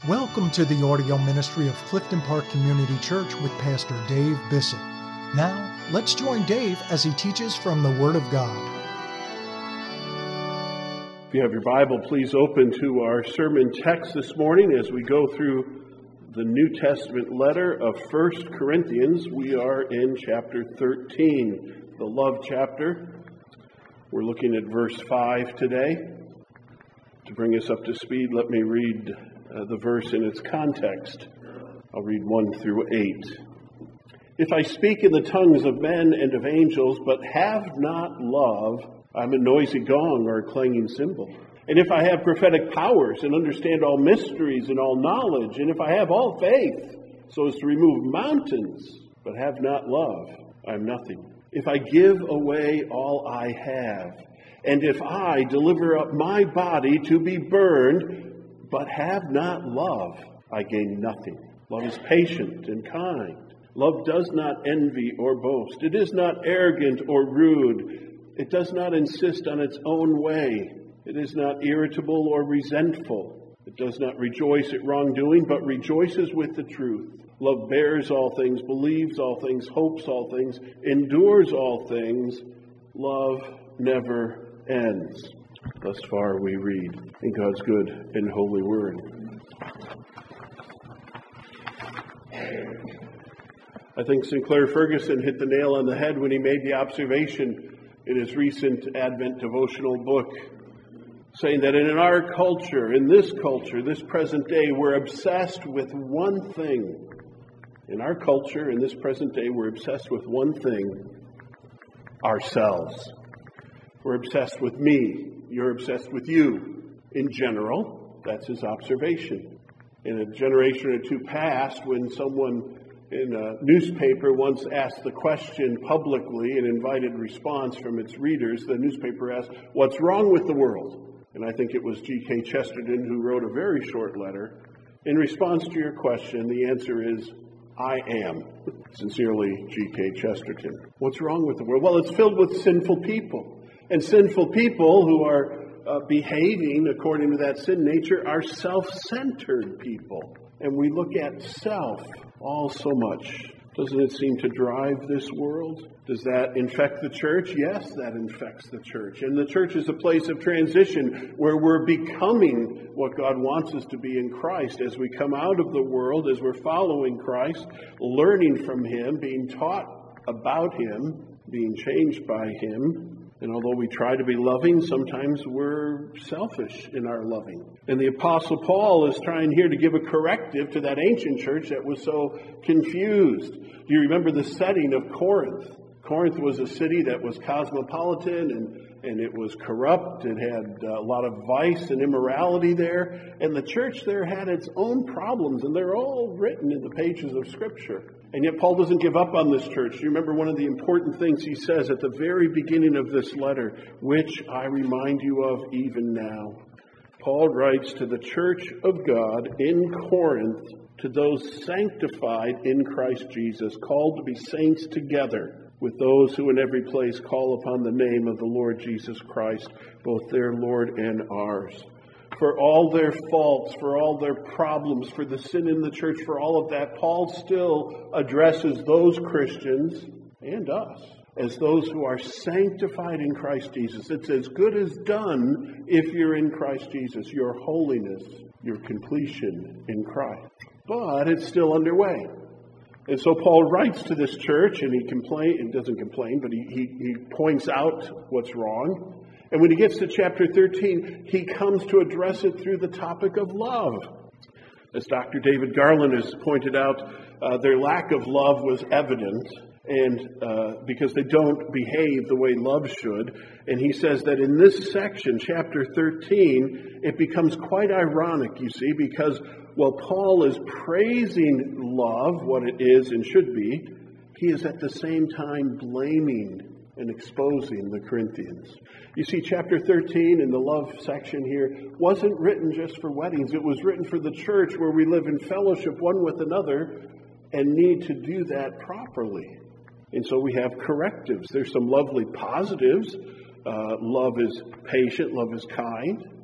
Welcome to the audio ministry of Clifton Park Community Church with Pastor Dave Bissett. Now, let's join Dave as he teaches from the Word of God. If you have your Bible, please open to our sermon text this morning as we go through the New Testament letter of 1 Corinthians. We are in chapter 13, the love chapter. We're looking at verse 5 today. To bring us up to speed, let me read the verse in its context. I'll read 1 through 8. If I speak in the tongues of men and of angels, but have not love, I'm a noisy gong or a clanging cymbal. And if I have prophetic powers and understand all mysteries and all knowledge, and if I have all faith so as to remove mountains, but have not love, I'm nothing. If I give away all I have, and if I deliver up my body to be burned, but have not love, I gain nothing. Love is patient and kind. Love does not envy or boast. It is not arrogant or rude. It does not insist on its own way. It is not irritable or resentful. It does not rejoice at wrongdoing, but rejoices with the truth. Love bears all things, believes all things, hopes all things, endures all things. Love never ends. Thus far we read in God's good and holy word. I think Sinclair Ferguson hit the nail on the head when he made the observation in his recent Advent devotional book, saying that in our culture, in this culture, this present day, we're obsessed with one thing. In our culture, in this present day, we're obsessed with one thing: ourselves. We're obsessed with me. You're obsessed with you. In general, that's his observation. In a generation or two past, when someone in a newspaper once asked the question publicly and invited response from its readers, the newspaper asked, "What's wrong with the world?" And I think it was G.K. Chesterton who wrote a very short letter. In response to your question, the answer is, I am. Sincerely, G.K. Chesterton. What's wrong with the world? Well, it's filled with sinful people. And sinful people who are behaving according to that sin nature are self-centered people. And we look at self all so much. Doesn't it seem to drive this world? Does that infect the church? Yes, that infects the church. And the church is a place of transition where we're becoming what God wants us to be in Christ. As we come out of the world, as we're following Christ, learning from Him, being taught about Him, being changed by Him. And although we try to be loving, sometimes we're selfish in our loving. And the Apostle Paul is trying here to give a corrective to that ancient church that was so confused. Do you remember the setting of Corinth? Corinth was a city that was cosmopolitan and it was corrupt. It had a lot of vice and immorality there. And the church there had its own problems, and they're all written in the pages of Scripture. And yet Paul doesn't give up on this church. You remember one of the important things he says at the very beginning of this letter, which I remind you of even now. Paul writes to the church of God in Corinth, to those sanctified in Christ Jesus, called to be saints together with those who in every place call upon the name of the Lord Jesus Christ, both their Lord and ours. For all their faults, for all their problems, for the sin in the church, for all of that, Paul still addresses those Christians and us as those who are sanctified in Christ Jesus. It's as good as done if you're in Christ Jesus, your holiness, your completion in Christ. But it's still underway. And so Paul writes to this church, and he doesn't complain, but he points out what's wrong. And when he gets to chapter 13, he comes to address it through the topic of love. As Dr. David Garland has pointed out, their lack of love was evident, and because they don't behave the way love should. And he says that in this section, chapter 13, it becomes quite ironic, you see, because while Paul is praising love, what it is and should be, he is at the same time blaming and exposing the Corinthians. You see, chapter 13 in the love section here wasn't written just for weddings. It was written for the church where we live in fellowship one with another and need to do that properly. And so we have correctives. There's some lovely positives. Love is patient. Love is kind.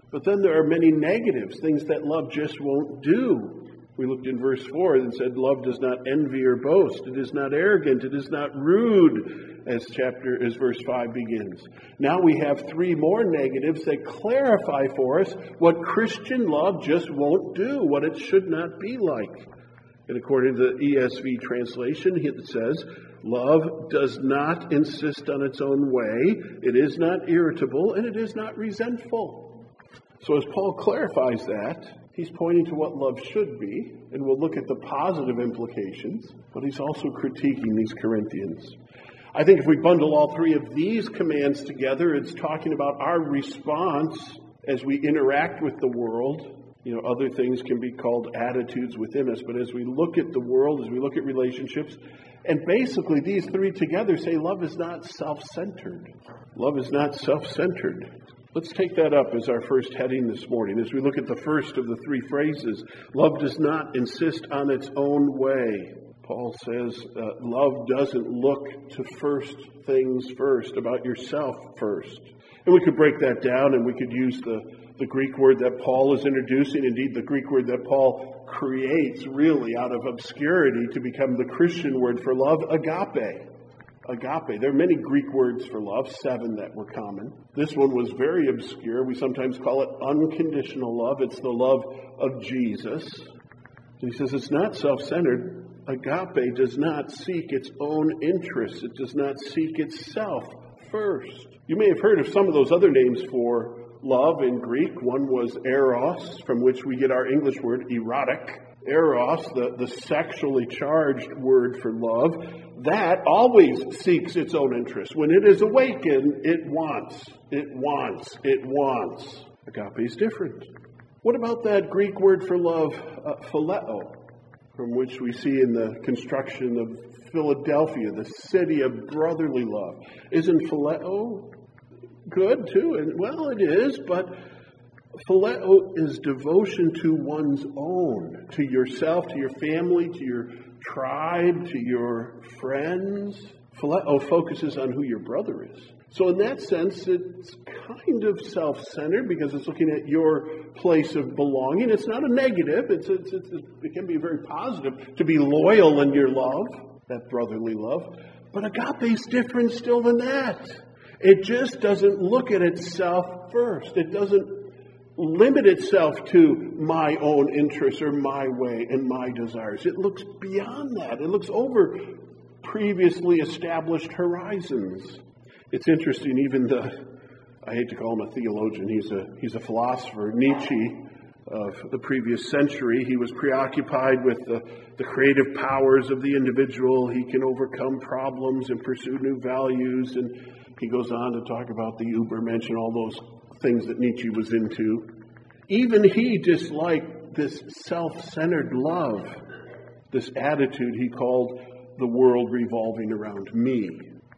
But then there are many negatives, things that love just won't do. We looked in verse 4 and said, love does not envy or boast. It is not arrogant. It is not rude, as verse 5 begins. Now we have 3 more negatives that clarify for us what Christian love just won't do, what it should not be like. And according to the ESV translation, it says, love does not insist on its own way. It is not irritable, and it is not resentful. So as Paul clarifies that, he's pointing to what love should be, and we'll look at the positive implications, but he's also critiquing these Corinthians. I think if we bundle all 3 of these commands together, it's talking about our response as we interact with the world. Other things can be called attitudes within us, but as we look at the world, as we look at relationships, and basically these 3 together say love is not self-centered. Love is not self-centered. Let's take that up as our first heading this morning. As we look at the first of the 3 phrases, love does not insist on its own way. Paul says love doesn't look to first things first, about yourself first. And we could break that down and we could use the Greek word that Paul is introducing, indeed the Greek word that Paul creates really out of obscurity to become the Christian word for love, agape. Agape. There are many Greek words for love, 7 that were common. This one was very obscure. We sometimes call it unconditional love. It's the love of Jesus. And he says it's not self-centered. Agape does not seek its own interests. It does not seek itself first. You may have heard of some of those other names for love in Greek. One was eros, from which we get our English word erotic. Eros, the sexually charged word for love, that always seeks its own interest. When it is awakened, it wants. Agape is different. What about that Greek word for love, phileo, from which we see in the construction of Philadelphia, the city of brotherly love? Isn't phileo good too? And well, it is, but phileo is devotion to one's own, to yourself, to your family, to your tribe, to your friends. Phileo focuses on who your brother is. So in that sense, it's kind of self-centered because it's looking at your place of belonging. It's not a negative. It can be very positive to be loyal in your love, that brotherly love. But agape is different still than that. It just doesn't look at itself first. It doesn't limit itself to my own interests or my way and my desires. It looks beyond that. It looks over previously established horizons. It's interesting, even I hate to call him a theologian, he's a philosopher, Nietzsche of the previous century. He was preoccupied with the creative powers of the individual. He can overcome problems and pursue new values, and he goes on to talk about the Übermensch and all those things that Nietzsche was into. Even he disliked this self-centered love, this attitude he called the world revolving around me.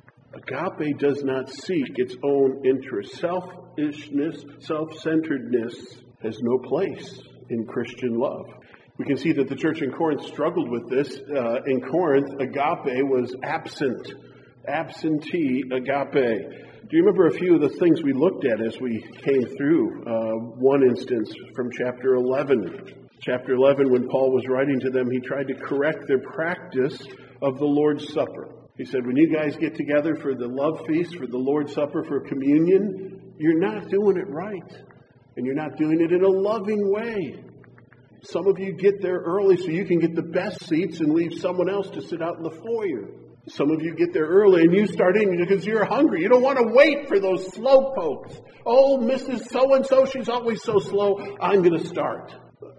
Agape does not seek its own interest. Selfishness, self-centeredness has no place in Christian love. We can see that the church in Corinth struggled with this. In Corinth, agape was absent. Absentee agape. Do you remember a few of the things we looked at as we came through? One instance from chapter 11. Chapter 11, when Paul was writing to them, he tried to correct their practice of the Lord's Supper. He said, when you guys get together for the love feast, for the Lord's Supper, for communion, you're not doing it right. And you're not doing it in a loving way. Some of you get there early so you can get the best seats and leave someone else to sit out in the foyer. Some of you get there early and you start in because you're hungry. You don't want to wait for those slow pokes. Oh, Mrs. So-and-so, she's always so slow. I'm going to start.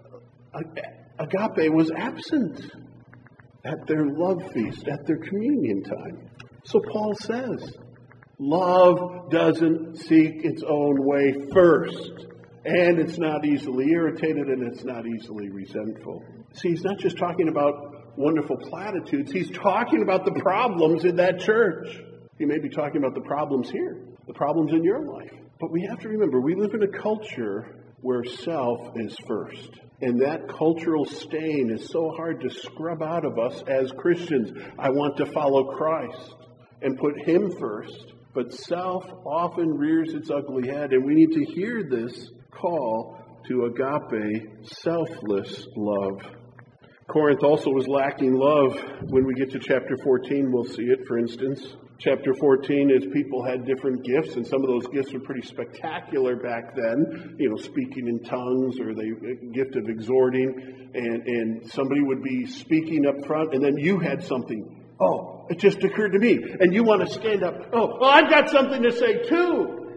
Agape was absent at their love feast, at their communion time. So Paul says, love doesn't seek its own way first. And it's not easily irritated and it's not easily resentful. See, he's not just talking about wonderful platitudes. He's talking about the problems in that church. He may be talking about the problems here, the problems in your life. But we have to remember, we live in a culture where self is first. And that cultural stain is so hard to scrub out of us as Christians. I want to follow Christ and put Him first. But self often rears its ugly head. And we need to hear this call to agape, selfless love. Corinth also was lacking love. When we get to chapter 14, we'll see it, for instance. Chapter 14 is people had different gifts, and some of those gifts were pretty spectacular back then. Speaking in tongues, or the gift of exhorting, and somebody would be speaking up front, and then you had something. Oh, it just occurred to me. And you want to stand up. Oh, I've got something to say too.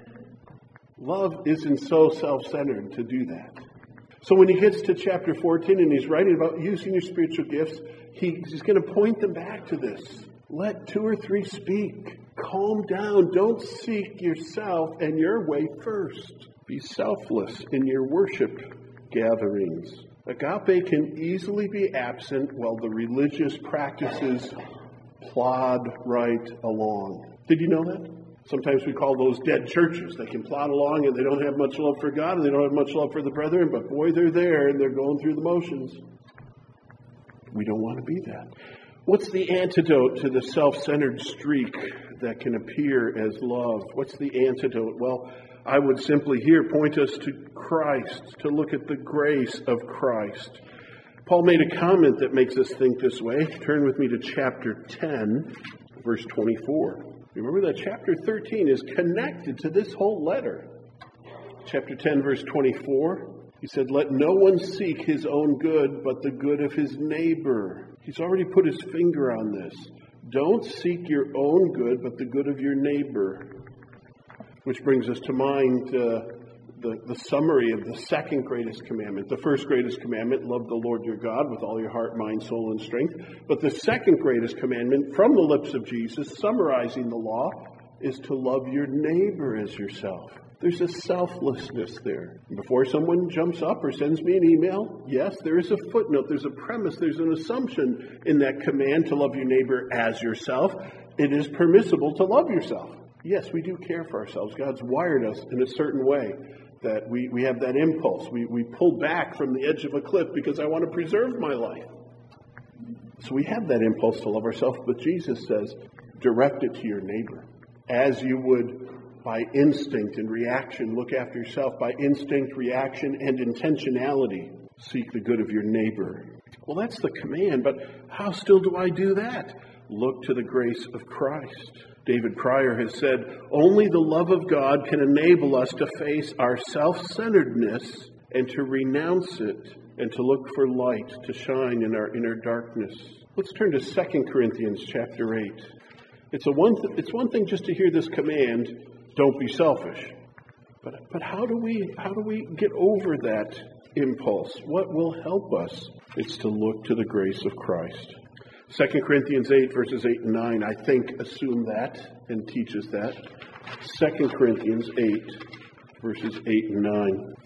Love isn't so self-centered to do that. So when he gets to chapter 14 and he's writing about using your spiritual gifts, he's going to point them back to this. Let 2 or 3 speak. Calm down. Don't seek yourself and your way first. Be selfless in your worship gatherings. Agape can easily be absent while the religious practices plod right along. Did you know that? Sometimes we call those dead churches. They can plod along and they don't have much love for God and they don't have much love for the brethren, but boy, they're there and they're going through the motions. We don't want to be that. What's the antidote to the self-centered streak that can appear as love? What's the antidote? Well, I would simply here point us to Christ, to look at the grace of Christ. Paul made a comment that makes us think this way. Turn with me to chapter 10, verse 24. Remember that chapter 13 is connected to this whole letter. Chapter 10, verse 24. He said, let no one seek his own good, but the good of his neighbor. He's already put his finger on this. Don't seek your own good, but the good of your neighbor. Which brings us to mind the summary of the second greatest commandment. The first greatest commandment, love the Lord your God with all your heart, mind, soul, and strength. But the second greatest commandment from the lips of Jesus, summarizing the law, is to love your neighbor as yourself. There's a selflessness there. Before someone jumps up or sends me an email, yes, there is a footnote, there's a premise, there's an assumption in that command to love your neighbor as yourself. It is permissible to love yourself. Yes, we do care for ourselves. God's wired us in a certain way that we have that impulse. We pull back from the edge of a cliff because I want to preserve my life. So we have that impulse to love ourselves, but Jesus says, direct it to your neighbor. As you would by instinct and reaction, look after yourself. By instinct, reaction, and intentionality, seek the good of your neighbor. Well, that's the command, but how still do I do that? Look to the grace of Christ. David Pryor has said, only the love of God can enable us to face our self-centeredness and to renounce it and to look for light to shine in our inner darkness. Let's turn to 2 Corinthians chapter 8. It's one thing just to hear this command, don't be selfish. But how do we get over that impulse? What will help us? It's to look to the grace of Christ. 2 Corinthians 8, verses 8 and 9, I think, assume that and teaches that. 2 Corinthians 8, verses 8 and 9.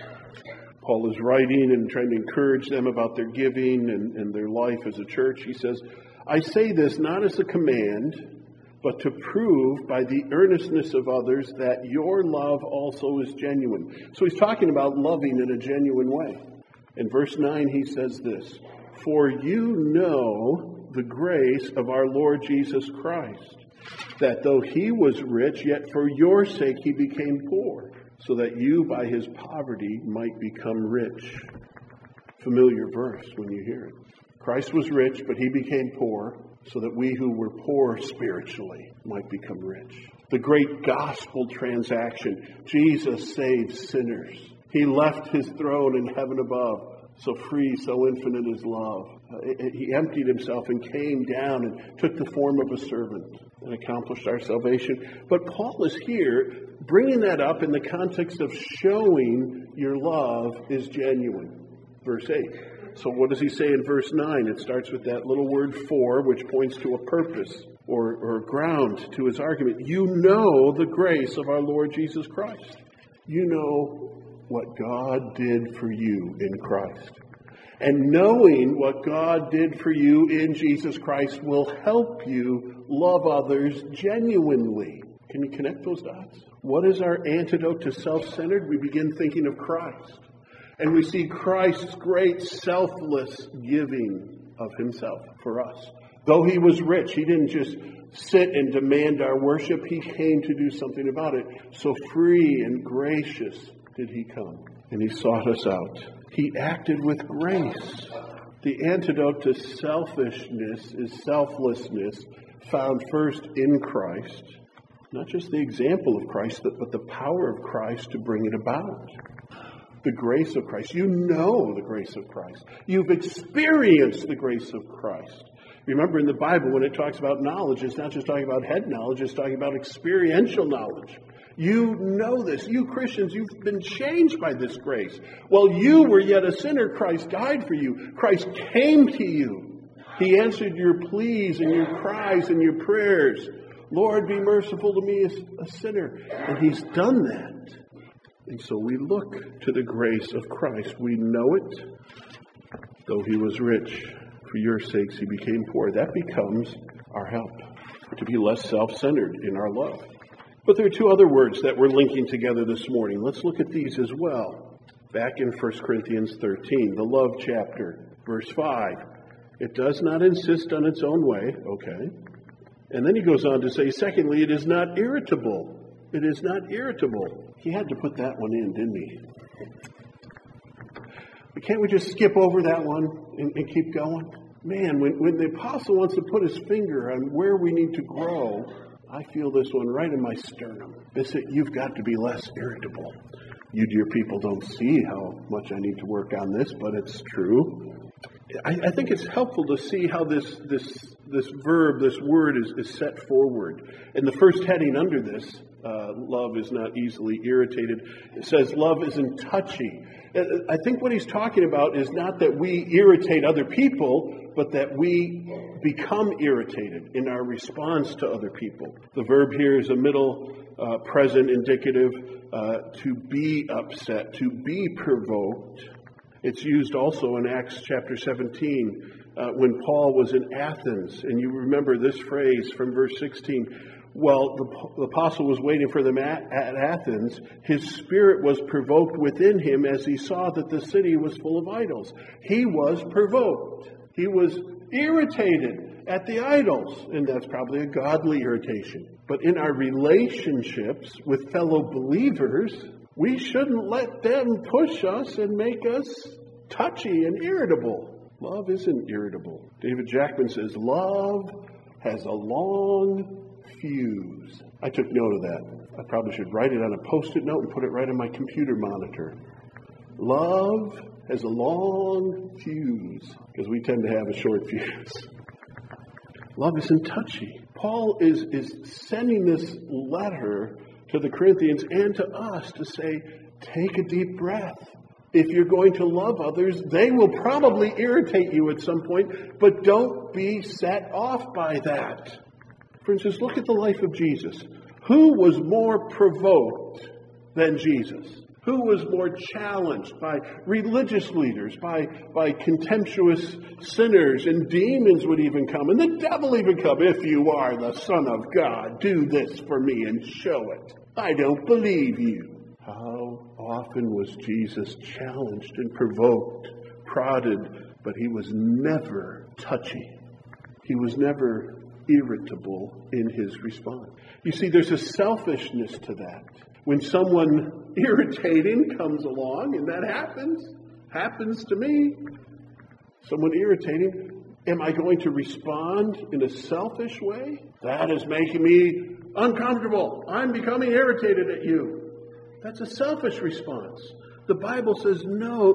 Paul is writing and trying to encourage them about their giving and their life as a church. He says, I say this not as a command, but to prove by the earnestness of others that your love also is genuine. So he's talking about loving in a genuine way. In verse 9, he says this, for you know the grace of our Lord Jesus Christ, that though he was rich, yet for your sake he became poor, so that you by his poverty might become rich. Familiar verse when you hear it. Christ was rich, but he became poor, so that we who were poor spiritually might become rich. The great gospel transaction. Jesus saves sinners. He left his throne in heaven above. So free, so infinite is love. He emptied himself and came down and took the form of a servant and accomplished our salvation. But Paul is here bringing that up in the context of showing your love is genuine. Verse 8. So what does he say in verse 9? It starts with that little word for, which points to a purpose or ground to his argument. You know the grace of our Lord Jesus Christ. You know what God did for you in Christ. And knowing what God did for you in Jesus Christ will help you love others genuinely. Can you connect those dots? What is our antidote to self-centered? We begin thinking of Christ. And we see Christ's great selfless giving of himself for us. Though he was rich, he didn't just sit and demand our worship. He came to do something about it. So free and gracious did he come, and he sought us out. He acted with grace. The antidote to selfishness is selflessness, found first in Christ. Not just the example of Christ, but the power of Christ to bring it about. The grace of Christ. You know the grace of Christ. You've experienced the grace of Christ. Remember in the Bible, when it talks about knowledge, it's not just talking about head knowledge, it's talking about experiential knowledge. You know this. You Christians, you've been changed by this grace. While you were yet a sinner, Christ died for you. Christ came to you. He answered your pleas and your cries and your prayers. Lord, be merciful to me, a sinner. And he's done that. And so we look to the grace of Christ. We know it. Though he was rich, for your sakes he became poor. That becomes our help to be less self-centered in our love. But there are two other words that we're linking together this morning. Let's look at these as well. Back in 1 Corinthians 13, the love chapter, verse 5. It does not insist on its own way. Okay. And then he goes on to say, secondly, it is not irritable. It is not irritable. He had to put that one in, didn't he? But can't we just skip over that one and keep going? Man, when the apostle wants to put his finger on where we need to grow, I feel this one right in my sternum. You've got to be less irritable. You dear people don't see how much I need to work on this, but it's true. I think it's helpful to see how this verb, this word is set forward. In the first heading under this, love is not easily irritated. It says love isn't touchy. I think what he's talking about is not that we irritate other people, but that we become irritated in our response to other people. The verb here is a middle present indicative, to be upset, to be provoked. It's used also in Acts chapter 17 when Paul was in Athens. And you remember this phrase from verse 16. Well, the apostle was waiting for them at Athens. His spirit was provoked within him as he saw that the city was full of idols. He was provoked. He was irritated at the idols. And that's probably a godly irritation. But in our relationships with fellow believers, we shouldn't let them push us and make us touchy and irritable. Love isn't irritable. David Jackman says, love has a long fuse. I took note of that. I probably should write it on a Post-it note and put it right on my computer monitor. Love has a long fuse, because we tend to have a short fuse. Love isn't touchy. Paul is sending this letter to the Corinthians and to us to say, take a deep breath. If you're going to love others, they will probably irritate you at some point, but don't be set off by that. For instance, look at the life of Jesus. Who was more provoked than Jesus? Who was more challenged by religious leaders, by contemptuous sinners, and demons would even come, and the devil even come. If you are the Son of God, do this for me and show it. I don't believe you. How often was Jesus challenged and provoked, prodded, but he was never touchy. He was never irritable in his response. You see, there's a selfishness to that. When someone irritating comes along, and that happens to me, someone irritating, am I going to respond in a selfish way? That is making me uncomfortable. I'm becoming irritated at you. That's a selfish response. The Bible says, no,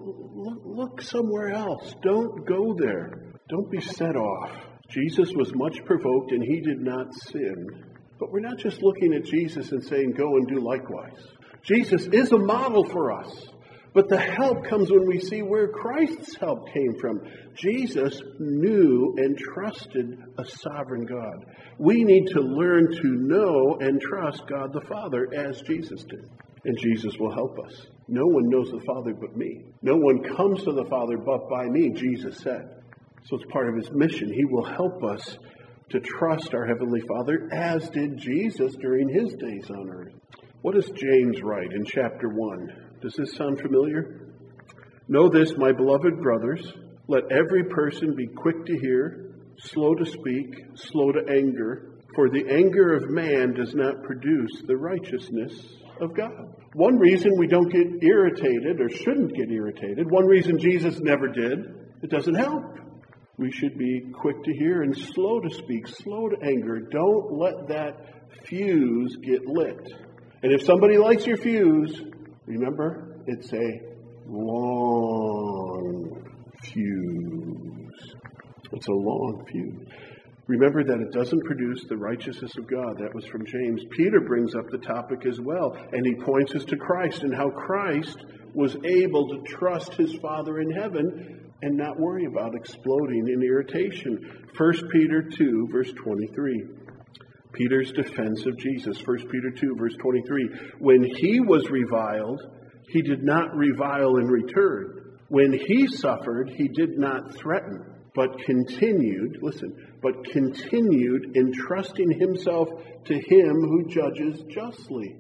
look somewhere else. Don't go there. Don't be set off. Jesus was much provoked and he did not sin. But we're not just looking at Jesus and saying, go and do likewise. Jesus is a model for us. But the help comes when we see where Christ's help came from. Jesus knew and trusted a sovereign God. We need to learn to know and trust God the Father as Jesus did. And Jesus will help us. No one knows the Father but me. No one comes to the Father but by me, Jesus said. So it's part of his mission. He will help us to trust our Heavenly Father, as did Jesus during his days on earth. What does James write in chapter 1? Does this sound familiar? Know this, my beloved brothers, let every person be quick to hear, slow to speak, slow to anger, for the anger of man does not produce the righteousness of God. One reason we don't get irritated or shouldn't get irritated, one reason Jesus never did, it doesn't help. We should be quick to hear and slow to speak, slow to anger. Don't let that fuse get lit. And if somebody lights your fuse, remember, it's a long fuse. It's a long fuse. Remember that it doesn't produce the righteousness of God. That was from James. Peter brings up the topic as well, and he points us to Christ and how Christ was able to trust his Father in heaven and not worry about exploding in irritation. 1 Peter 2, verse 23. Peter's defense of Jesus. 1 Peter 2, verse 23. When he was reviled, he did not revile in return. When he suffered, he did not threaten, but continued entrusting himself to him who judges justly.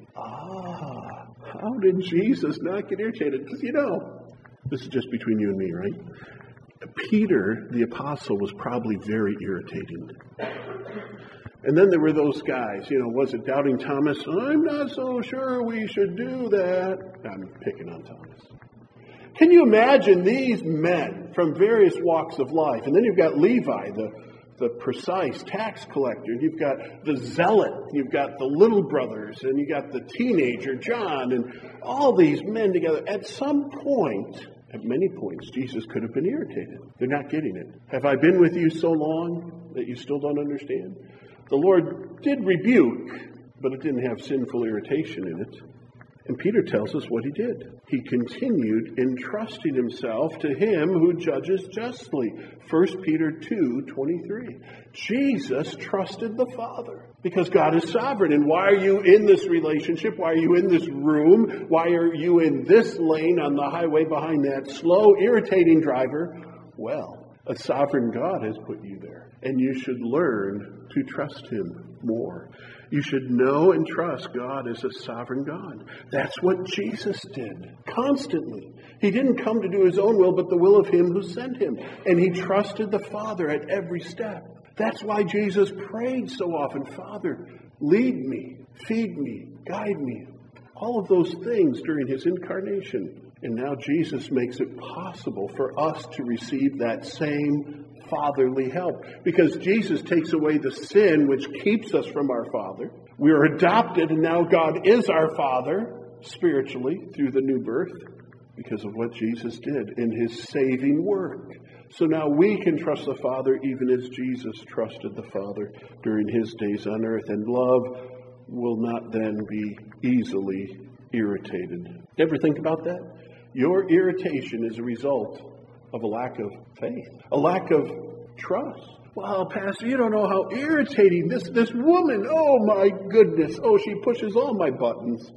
How did Jesus not get irritated? Because, this is just between you and me, right? Peter, the apostle, was probably very irritating. And then there were those guys, was it Doubting Thomas? I'm not so sure we should do that. I'm picking on Thomas. Can you imagine these men from various walks of life? And then you've got Levi, the precise tax collector. You've got the zealot. You've got the little brothers. And you've got the teenager, John. And all these men together. At some point, at many points, Jesus could have been irritated. They're not getting it. Have I been with you so long that you still don't understand? The Lord did rebuke, but it didn't have sinful irritation in it. And Peter tells us what he did. He continued entrusting himself to him who judges justly. 1 Peter 2:23. Jesus trusted the Father because God is sovereign. And why are you in this relationship? Why are you in this room? Why are you in this lane on the highway behind that slow, irritating driver? Well, a sovereign God has put you there. And you should learn to trust him more. You should know and trust God as a sovereign God. That's what Jesus did constantly. He didn't come to do his own will, but the will of him who sent him. And he trusted the Father at every step. That's why Jesus prayed so often, Father, lead me, feed me, guide me. All of those things during his incarnation. And now Jesus makes it possible for us to receive that same fatherly help. Because Jesus takes away the sin which keeps us from our Father. We are adopted, and now God is our Father spiritually through the new birth because of what Jesus did in his saving work. So now we can trust the Father even as Jesus trusted the Father during his days on earth. And love will not then be easily irritated. Ever think about that? Your irritation is a result of a lack of faith, a lack of trust. Well, Pastor, you don't know how irritating this woman. Oh, my goodness. Oh, she pushes all my buttons.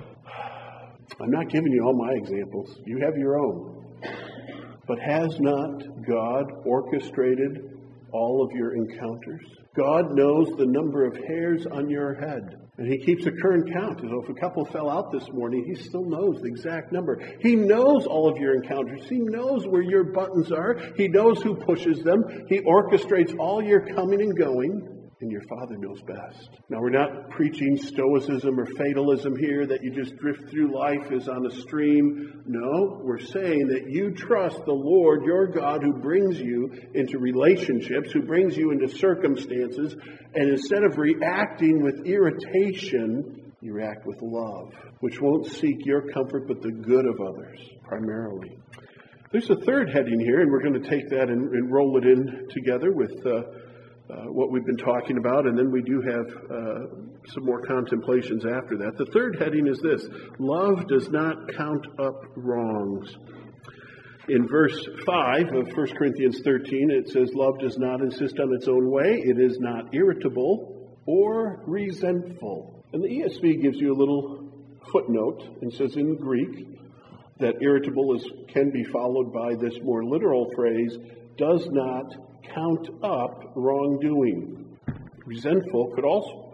I'm not giving you all my examples. You have your own. But has not God orchestrated all of your encounters? God knows the number of hairs on your head. And he keeps a current count. So if a couple fell out this morning, he still knows the exact number. He knows all of your encounters. He knows where your buttons are. He knows who pushes them. He orchestrates all your coming and going. And your Father knows best. Now, we're not preaching stoicism or fatalism here, that you just drift through life as on a stream. No, we're saying that you trust the Lord, your God, who brings you into relationships, who brings you into circumstances, and instead of reacting with irritation, you react with love, which won't seek your comfort but the good of others, primarily. There's a third heading here, and we're going to take that and roll it in together with what we've been talking about, and then we do have some more contemplations after that. The third heading is this: love does not count up wrongs. In verse 5 of 1 Corinthians 13, it says, love does not insist on its own way. It is not irritable or resentful. And the ESV gives you a little footnote and says in Greek that irritable can be followed by this more literal phrase, does not count up wrongdoing. Resentful could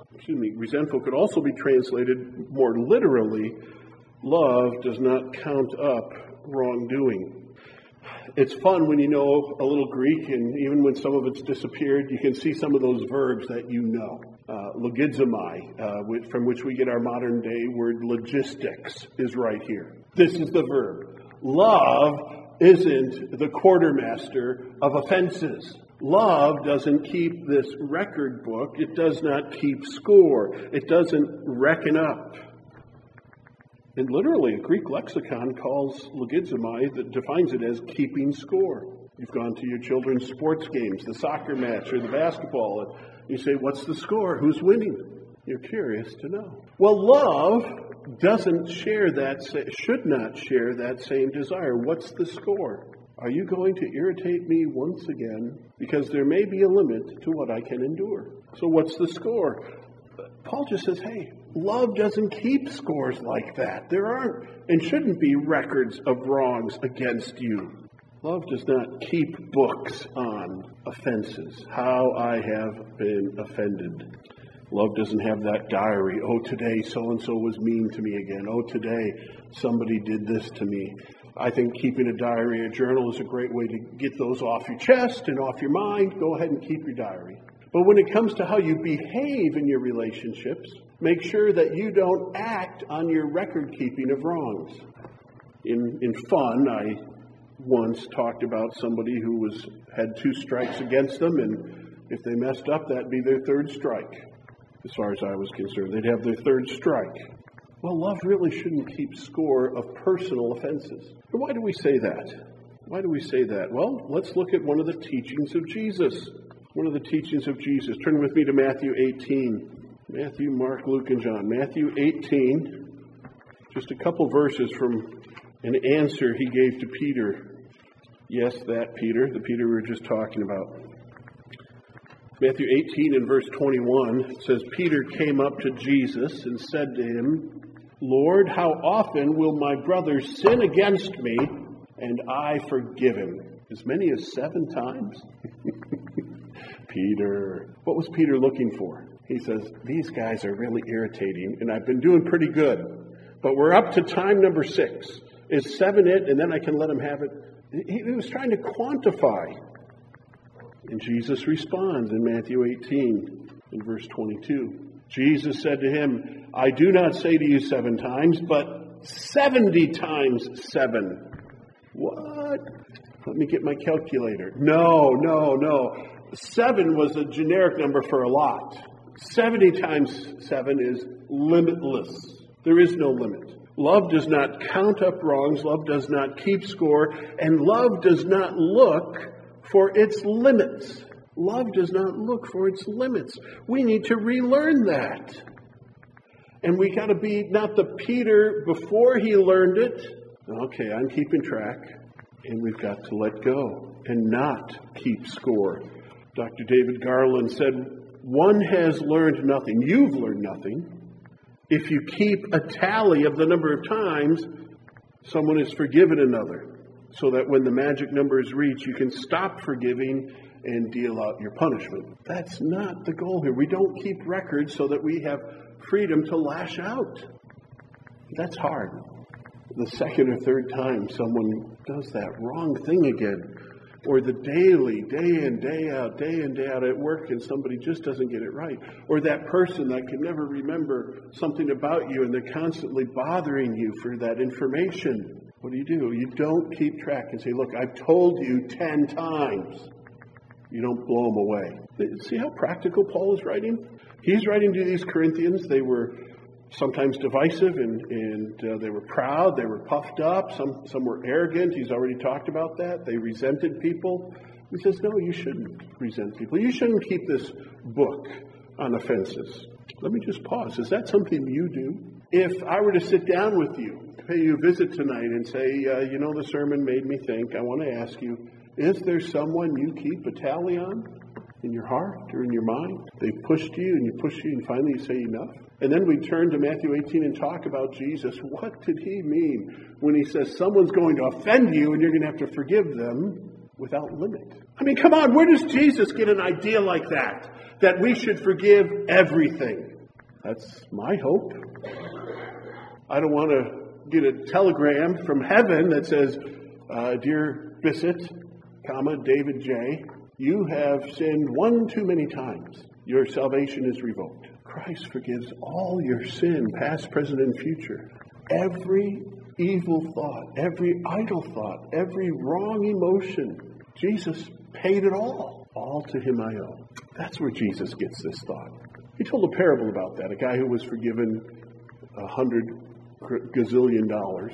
also be translated more literally, love does not count up wrongdoing. It's fun when you know a little Greek, and even when some of it's disappeared, you can see some of those verbs that you know. logizomai, from which we get our modern day word logistics, is right here. This is the verb. Love isn't the quartermaster of offenses. Love doesn't keep this record book. It does not keep score. It doesn't reckon up. And literally, a Greek lexicon calls logizomai, that defines it as keeping score. You've gone to your children's sports games, the soccer match or the basketball, and you say, what's the score? Who's winning? You're curious to know. Well, love doesn't share that, should not share that same desire. What's the score? Are you going to irritate me once again? Because there may be a limit to what I can endure. So what's the score? Paul just says, hey, love doesn't keep scores like that. There aren't and shouldn't be records of wrongs against you. Love does not keep books on offenses, how I have been offended. Love doesn't have that diary. Oh, today so-and-so was mean to me again. Oh, today somebody did this to me. I think keeping a diary, a journal, is a great way to get those off your chest and off your mind. Go ahead and keep your diary. But when it comes to how you behave in your relationships, make sure that you don't act on your record keeping of wrongs. In fun, I once talked about somebody who had 2 strikes against them, and if they messed up, that'd be their 3rd strike. As far as I was concerned, they'd have their 3rd strike. Well, love really shouldn't keep score of personal offenses. And why do we say that? Why do we say that? Well, let's look at one of the teachings of Jesus. One of the teachings of Jesus. Turn with me to Matthew 18. Matthew, Mark, Luke, and John. Matthew 18, just a couple verses from an answer he gave to Peter. Yes, that Peter, the Peter we were just talking about. Matthew 18 and verse 21 says, Peter came up to Jesus and said to him, Lord, how often will my brother sin against me and I forgive him? As many as 7 times? Peter. What was Peter looking for? He says, these guys are really irritating and I've been doing pretty good. But we're up to time number 6. Is 7 it? And then I can let him have it. He was trying to quantify. And Jesus responds in Matthew 18, in verse 22. Jesus said to him, I do not say to you 7 times, but 70 times 7. What? Let me get my calculator. No. 7 was a generic number for a lot. 70 times 7 is limitless. There is no limit. Love does not count up wrongs. Love does not keep score. And love does not look for its limits. Love does not look for its limits. We need to relearn that. And we got to be not the Peter before he learned it. Okay, I'm keeping track. And we've got to let go and not keep score. Dr. David Garland said, one has learned nothing. You've learned nothing. If you keep a tally of the number of times someone has forgiven another, so that when the magic number is reached, you can stop forgiving and deal out your punishment. That's not the goal here. We don't keep records so that we have freedom to lash out. That's hard. The 2nd or 3rd time someone does that wrong thing again, or the daily, day in, day out at work, and somebody just doesn't get it right, or that person that can never remember something about you and they're constantly bothering you for that information. What do? You don't keep track and say, look, I've told you 10 times. You don't blow them away. See how practical Paul is writing? He's writing to these Corinthians. They were sometimes divisive and they were proud. They were puffed up. Some were arrogant. He's already talked about that. They resented people. He says, no, you shouldn't resent people. You shouldn't keep this book on offenses. Let me just pause. Is that something you do? If I were to sit down with you, pay you a visit tonight and say, the sermon made me think, I want to ask you, is there someone you keep a tally on in your heart or in your mind? They pushed you and you push you and finally you say enough. And then we turn to Matthew 18 and talk about Jesus. What did he mean when he says someone's going to offend you and you're going to have to forgive them without limit? I mean, come on, where does Jesus get an idea like that? That we should forgive everything? That's my hope. I don't want to get a telegram from heaven that says, Dear Bissett, David J., you have sinned 1 too many times. Your salvation is revoked. Christ forgives all your sin, past, present, and future. Every evil thought, every idle thought, every wrong emotion, Jesus paid it all. All to him I owe. That's where Jesus gets this thought. He told a parable about that. A guy who was forgiven $100 gazillion,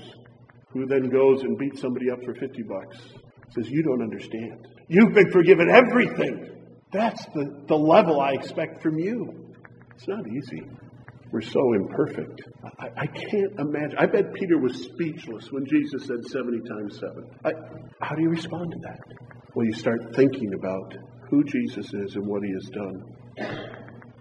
who then goes and beats somebody up for $50. Says, you don't understand. You've been forgiven everything. That's the level I expect from you. It's not easy. We're so imperfect. I can't imagine. I bet Peter was speechless when Jesus said 70 times 7. How do you respond to that? Well, you start thinking about who Jesus is and what he has done.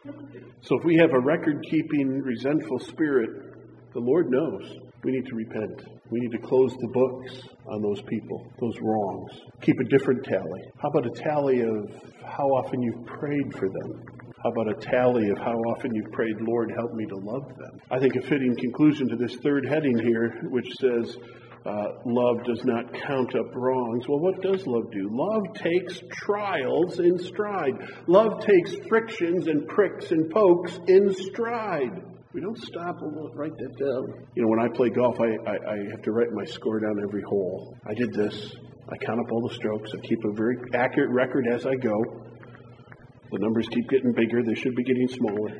So if we have a record-keeping, resentful spirit, the Lord knows we need to repent. We need to close the books on those people, those wrongs. Keep a different tally. How about a tally of how often you've prayed for them? How about a tally of how often you've prayed, Lord, help me to love them? I think a fitting conclusion to this third heading here, which says, love does not count up wrongs. Well, what does love do? Love takes trials in stride. Love takes frictions and pricks and pokes in stride. We don't stop and write that down. You know, when I play golf, I have to write my score down every hole. I did this. I count up all the strokes. I keep a very accurate record as I go. The numbers keep getting bigger. They should be getting smaller.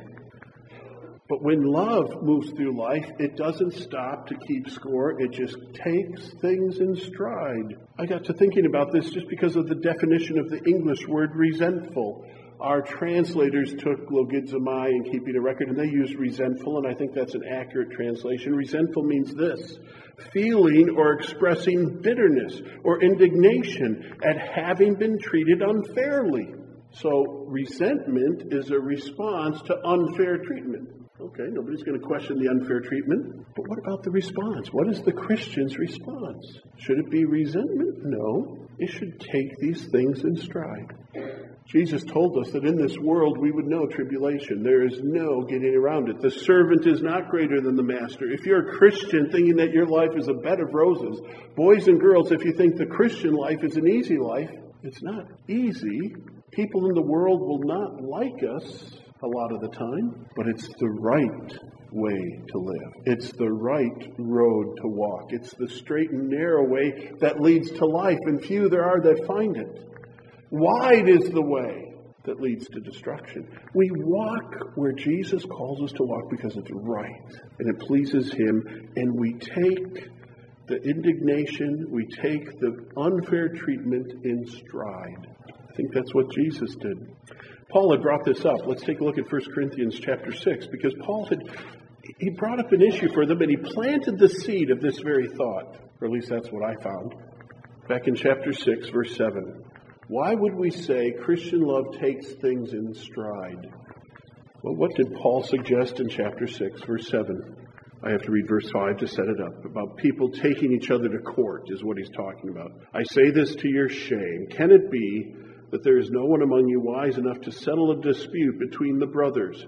But when love moves through life, it doesn't stop to keep score. It just takes things in stride. I got to thinking about this just because of the definition of the English word resentful. Our translators took logizomai and keeping a record, and they used resentful, and I think that's an accurate translation. Resentful means this: feeling or expressing bitterness or indignation at having been treated unfairly. So resentment is a response to unfair treatment. Okay, nobody's going to question the unfair treatment. But what about the response? What is the Christian's response? Should it be resentment? No. It should take these things in stride. Jesus told us that in this world we would know tribulation. There is no getting around it. The servant is not greater than the master. If you're a Christian thinking that your life is a bed of roses, boys and girls, if you think the Christian life is an easy life, it's not easy. People in the world will not like us a lot of the time, but it's the right way to live. It's the right road to walk. It's the straight and narrow way that leads to life, and few there are that find it. Wide is the way that leads to destruction. We walk where Jesus calls us to walk because it's right, and it pleases him, and we take the indignation, we take the unfair treatment in stride. I think that's what Jesus did. Paul had brought this up. Let's take a look at 1 Corinthians chapter 6, because Paul he brought up an issue for them, and he planted the seed of this very thought, or at least that's what I found. Back in chapter 6, verse 7. Why would we say Christian love takes things in stride? Well, what did Paul suggest in chapter 6, verse 7? I have to read verse 5 to set it up. About people taking each other to court is what he's talking about. I say this to your shame. Can it be that there is no one among you wise enough to settle a dispute between the brothers?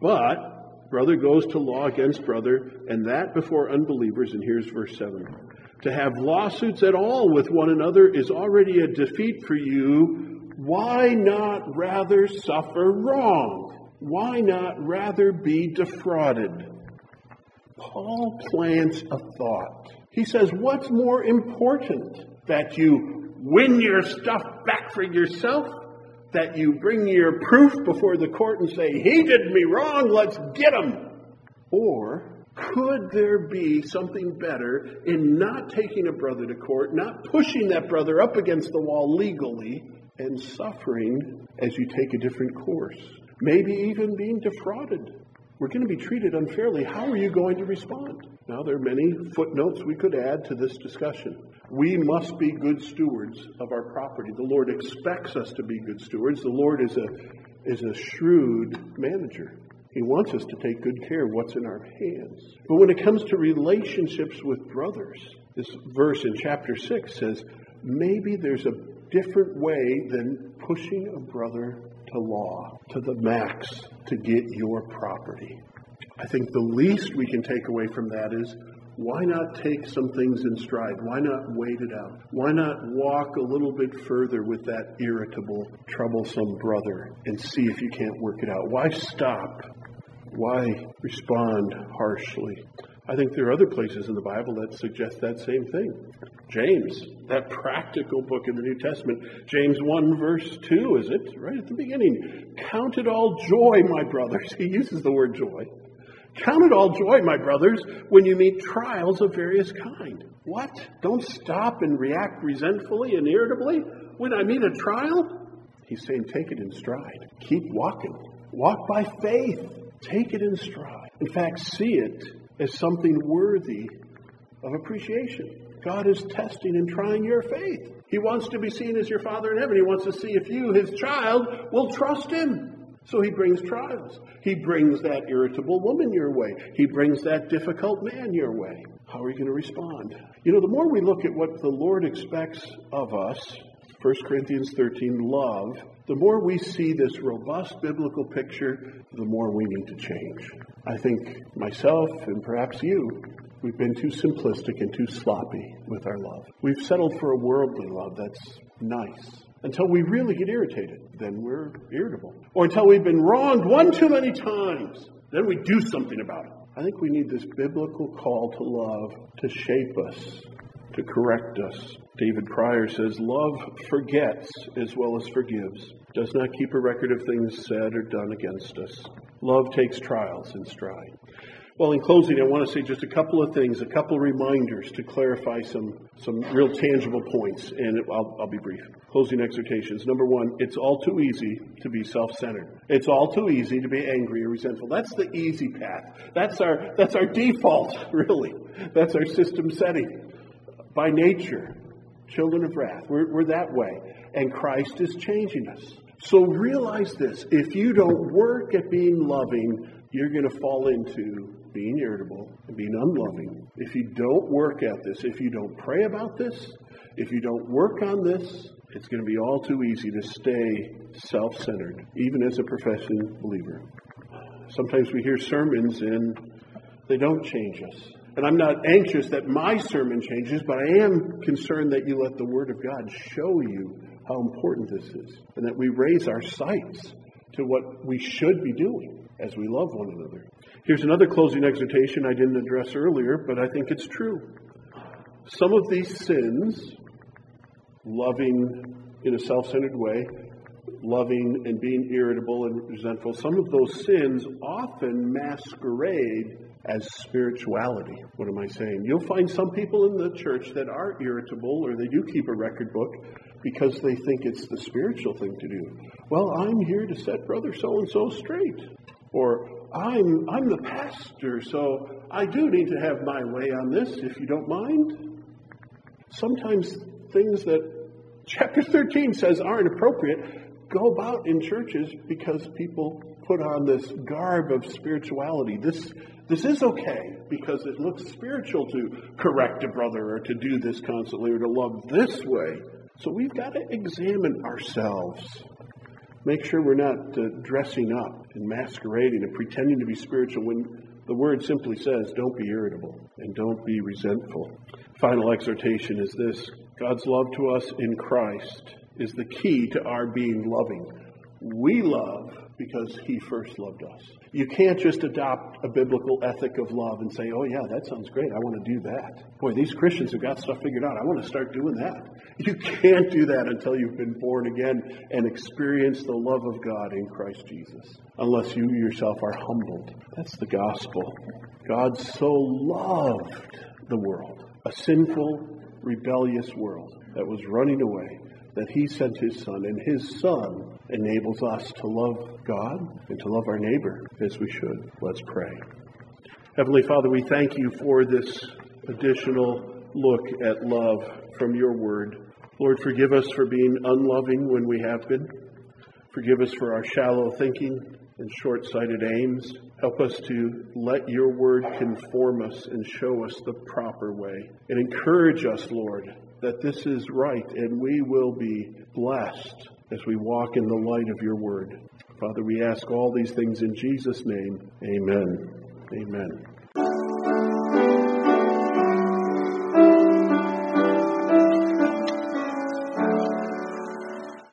But brother goes to law against brother, and that before unbelievers. And here's verse 7. To have lawsuits at all with one another is already a defeat for you. Why not rather suffer wrong? Why not rather be defrauded? Paul plants a thought. He says, what's more important? That you win your stuff back for yourself? That you bring your proof before the court and say, he did me wrong, let's get him? Or could there be something better in not taking a brother to court, not pushing that brother up against the wall legally, and suffering as you take a different course? Maybe even being defrauded. We're going to be treated unfairly. How are you going to respond? Now, there are many footnotes we could add to this discussion. We must be good stewards of our property. The Lord expects us to be good stewards. The Lord is a shrewd manager. He wants us to take good care of what's in our hands. But when it comes to relationships with brothers, this verse in chapter 6 says, maybe there's a different way than pushing a brother to law, to the max, to get your property. I think the least we can take away from that is, why not take some things in stride? Why not wait it out? Why not walk a little bit further with that irritable, troublesome brother and see if you can't work it out? Why stop Why respond harshly? I think there are other places in the Bible that suggest that same thing. James, that practical book in the New Testament, James 1 verse 2, is it? Right at the beginning. Count it all joy, my brothers. He uses the word joy. Count it all joy, my brothers, when you meet trials of various kind. What? Don't stop and react resentfully and irritably when I meet a trial? He's saying take it in stride. Keep walking. Walk by faith. Take it in stride. In fact, see it as something worthy of appreciation. God is testing and trying your faith. He wants to be seen as your Father in heaven. He wants to see if you, his child, will trust him. So he brings trials. He brings that irritable woman your way. He brings that difficult man your way. How are you going to respond? You know, the more we look at what the Lord expects of us, 1 Corinthians 13, love, the more we see this robust biblical picture, the more we need to change. I think myself and perhaps you, we've been too simplistic and too sloppy with our love. We've settled for a worldly love that's nice. Until we really get irritated, then we're irritable. Or until we've been wronged one too many times, then we do something about it. I think we need this biblical call to love to shape us, to correct us. David Pryor says, love forgets as well as forgives, does not keep a record of things said or done against us. Love takes trials in stride. Well, in closing, I want to say just a couple of things, a couple of reminders to clarify some real tangible points, and I'll be brief. Closing exhortations. Number one, it's all too easy to be self-centered. It's all too easy to be angry or resentful. That's the easy path. That's our default, really. That's our system setting. By nature, children of wrath. We're that way. And Christ is changing us. So realize this. If you don't work at being loving, you're going to fall into being irritable and being unloving. If you don't work at this, if you don't pray about this, if you don't work on this, it's going to be all too easy to stay self-centered, even as a professing believer. Sometimes we hear sermons and they don't change us. And I'm not anxious that my sermon changes, but I am concerned that you let the Word of God show you how important this is, and that we raise our sights to what we should be doing as we love one another. Here's another closing exhortation I didn't address earlier, but I think it's true. Some of these sins, loving in a self-centered way, loving and being irritable and resentful, some of those sins often masquerade as spirituality. What am I saying? You'll find some people in the church that are irritable, or they do keep a record book because they think it's the spiritual thing to do. Well, I'm here to set brother so-and-so straight. Or I'm the pastor, so I do need to have my way on this, if you don't mind. Sometimes things that chapter 13 says aren't appropriate go about in churches because people put on this garb of spirituality. This is okay because it looks spiritual to correct a brother or to do this constantly or to love this way. So we've got to examine ourselves. Make sure we're not dressing up and masquerading and pretending to be spiritual when the Word simply says, don't be irritable and don't be resentful. Final exhortation is this. God's love to us in Christ is the key to our being loving. We love because He first loved us. You can't just adopt a biblical ethic of love and say, oh yeah, that sounds great. I want to do that. Boy, these Christians have got stuff figured out. I want to start doing that. You can't do that until you've been born again and experienced the love of God in Christ Jesus. Unless you yourself are humbled. That's the gospel. God so loved the world, a sinful, rebellious world that was running away, that He sent His Son, and His Son enables us to love God and to love our neighbor as we should. Let's pray. Heavenly Father, we thank You for this additional look at love from Your Word. Lord, forgive us for being unloving when we have been. Forgive us for our shallow thinking and short-sighted aims. Help us to let Your Word conform us and show us the proper way. And encourage us, Lord, that this is right and we will be blessed as we walk in the light of Your Word. Father, we ask all these things in Jesus' name. Amen. Amen.